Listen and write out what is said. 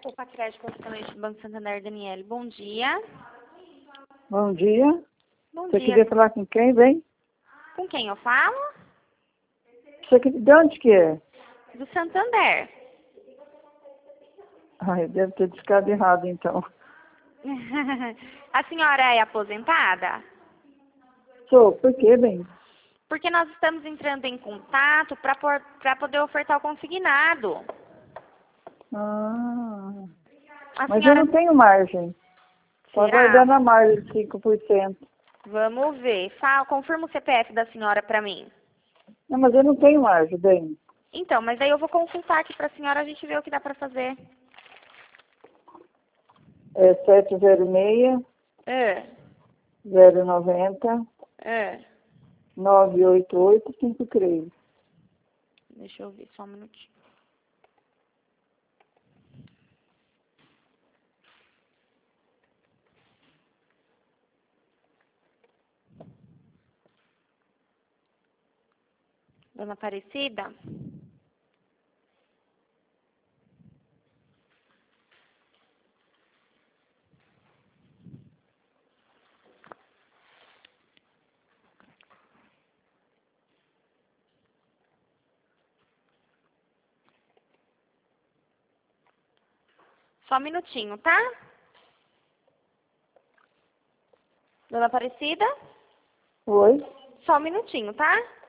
Opa, Crédito Correspondente do Banco Santander, Daniele. Bom dia. Bom dia. Bom Você dia. queria falar com quem, bem? Com quem eu falo? De onde que é? Do Santander. Ai, deve ter discado errado, então. A senhora é aposentada? Sou, por quê, bem? Porque nós estamos entrando em contato para poder ofertar o consignado. Ah, A mas eu senhora... não tenho margem. Estou Será? aguardando a margem de 5%. Vamos ver. Confirma o CPF da senhora para mim. Não, mas eu não tenho margem, bem. Então, mas aí eu vou consultar aqui para a senhora, a gente vê o que dá para fazer. É 706 É, 090 é. 98853. Deixa eu ver só um minutinho. Dona Aparecida? Só um minutinho, tá? Dona Aparecida? Oi? Só um minutinho, tá?